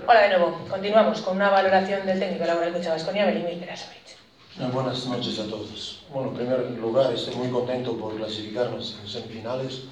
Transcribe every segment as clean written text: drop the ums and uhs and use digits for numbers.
Hola de nuevo. Continuamos con una valoración del técnico laboral de Baskonia, Velimir Perasovic. Buenas noches a todos. Bueno, en primer lugar, estoy muy contento por clasificarnos en semifinales.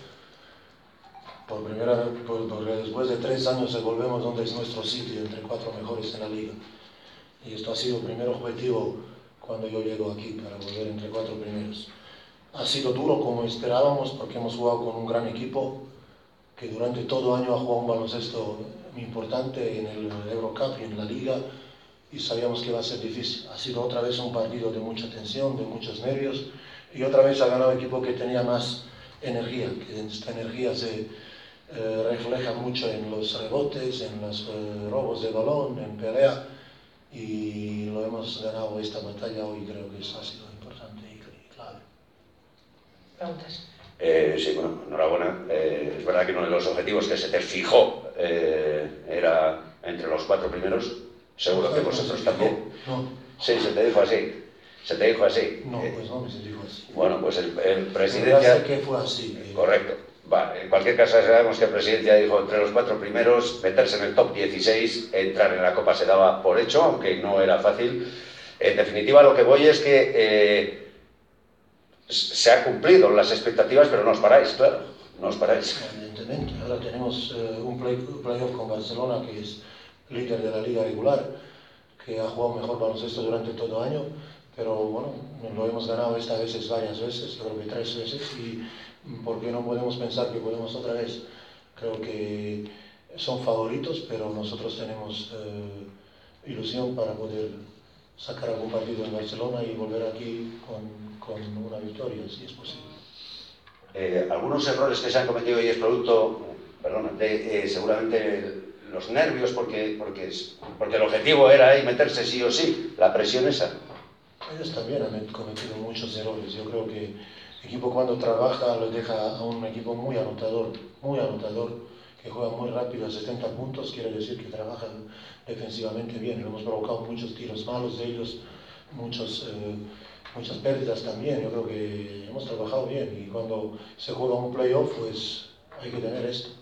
Porque después de 3 años volvemos donde es nuestro sitio, entre 4 mejores en la liga. Y esto ha sido el primer objetivo cuando yo llego aquí, para volver entre 4 primeros. Ha sido duro como esperábamos, porque hemos jugado con un gran equipo que durante todo el año ha jugado un baloncesto muy importante en el Eurocup y en la liga, y sabíamos que iba a ser difícil. Ha sido otra vez un partido de mucha tensión, de muchos nervios, y otra vez ha ganado el equipo que tenía más energía, que esta energía se refleja mucho en los rebotes, en los robos de balón, en pelea, y lo hemos ganado esta batalla hoy. Creo que eso ha sido importante y clave. ¿Preguntas? Sí, bueno, enhorabuena. Es verdad que uno de los objetivos que se te fijó era entre los 4 primeros. Seguro que vosotros también. No. Sí, se te dijo así. Se te dijo así. No, pues no me se dijo así. Bueno, pues el presidente... Ya sé que fue así. Correcto. Vale, en cualquier caso sabemos que el presidente dijo entre los 4 primeros, meterse en el top 16, entrar en la Copa se daba por hecho, aunque no era fácil. En definitiva, lo que voy es que se han cumplido las expectativas, pero no os paráis, claro, no os paráis. Evidentemente, ahora tenemos un playoff con Barcelona, que es líder de la liga regular, que ha jugado mejor baloncesto durante todo el año, pero bueno, lo hemos ganado esta vez varias veces, creo que 3 veces, y ¿por qué no podemos pensar que podemos otra vez? Creo que son favoritos, pero nosotros tenemos ilusión para poder sacar algún partido en Barcelona y volver aquí con una victoria, si es posible. Algunos errores que se han cometido y es producto, de seguramente los nervios, porque el objetivo era ahí meterse sí o sí, la presión esa. Ellos también han cometido muchos errores. Yo creo que el equipo cuando trabaja lo deja a un equipo muy anotador, que juega muy rápido a 70 puntos, quiere decir que trabajan defensivamente bien. Hemos provocado muchos tiros malos de ellos, muchas pérdidas también. Yo creo que hemos trabajado bien, y cuando se juega un playoff, pues hay que tener esto.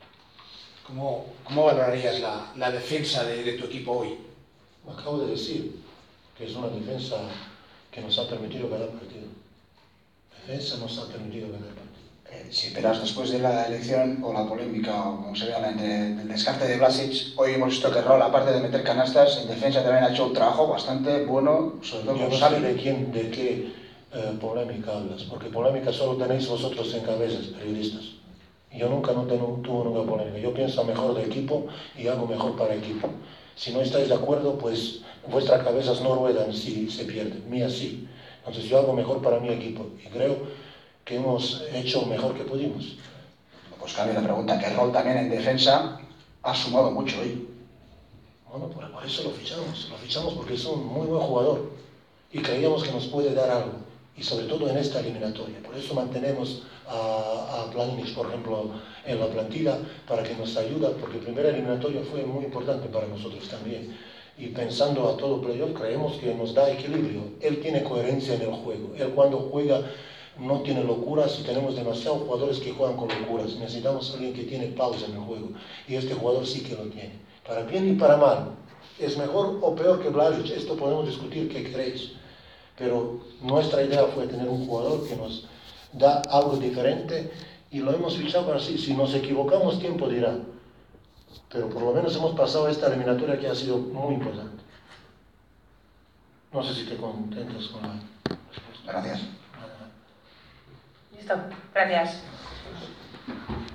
¿Cómo valorarías la defensa de tu equipo hoy? Acabo de decir que es una defensa que nos ha permitido ganar partido. Defensa nos ha permitido ganar partido. Si esperas después de la elección o la polémica, o como se vea, el descarte de Blasic, hoy hemos visto que Raúl, aparte de meter canastas, en defensa también ha hecho un trabajo bastante bueno, sobre todo yo con no Xavi. sé de qué polémica hablas, porque polémica solo tenéis vosotros en cabezas, periodistas. Yo nunca tuve nunca polémica. Yo pienso mejor de equipo y hago mejor para equipo. Si no estáis de acuerdo, pues vuestras cabezas no ruedan si se pierden, mías sí. Entonces yo hago mejor para mi equipo y creo que hemos hecho mejor que pudimos. Pues cambio la pregunta, que Raúl también en defensa ha sumado mucho hoy. Bueno, por eso lo fichamos porque es un muy buen jugador y creíamos que nos puede dar algo, y sobre todo en esta eliminatoria. Por eso mantenemos a Planinic, por ejemplo, en la plantilla, para que nos ayude, porque la primera eliminatoria fue muy importante para nosotros también. Y pensando a todo playoff, creemos que nos da equilibrio. Él tiene coherencia en el juego. Él cuando juega no tiene locuras, y tenemos demasiados jugadores que juegan con locuras. Necesitamos a alguien que tiene pausa en el juego, y este jugador sí que lo tiene. Para bien y para mal. ¿Es mejor o peor que Blasic? Esto podemos discutir, qué queréis. Pero nuestra idea fue tener un jugador que nos da algo diferente, y lo hemos fichado para así. Si nos equivocamos, tiempo dirá. Pero por lo menos hemos pasado esta eliminatoria, que ha sido muy importante. No sé si te contentas con la respuesta. Gracias. Listo, gracias.